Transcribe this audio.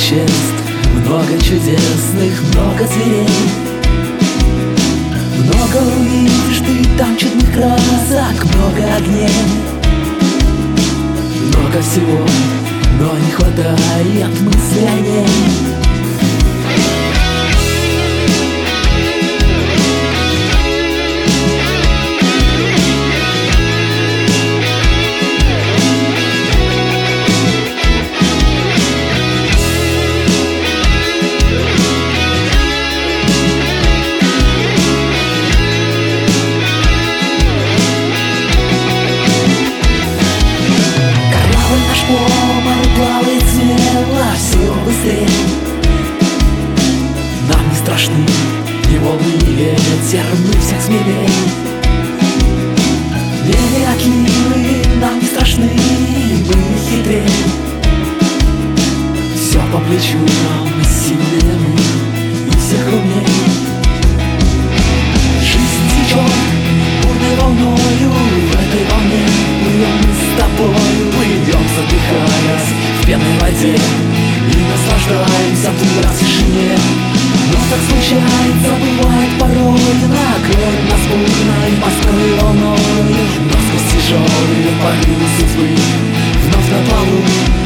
существ, много чудесных, много зверей. Много увидишь ты там чудных красок, много огней. Много всего, но не хватает мысли о ней. По морю плавает смело, все быстрее. Нам не страшны ни волны, ни ветер, мы всех смелей. Мели отливы нам не страшны, мы хитрее. Все по плечу нам, сильнее мы, и всех умней. Жизнь течет бурной волною, в этой волне плывем мы с тобою. Плывем, задыхаясь в пенной воде, и наслаждаемся в тишине. Но так случается, бывает порой, накроет нас бурной морской волной. Но сквозь тяжелые порывы судьбы вновь на плаву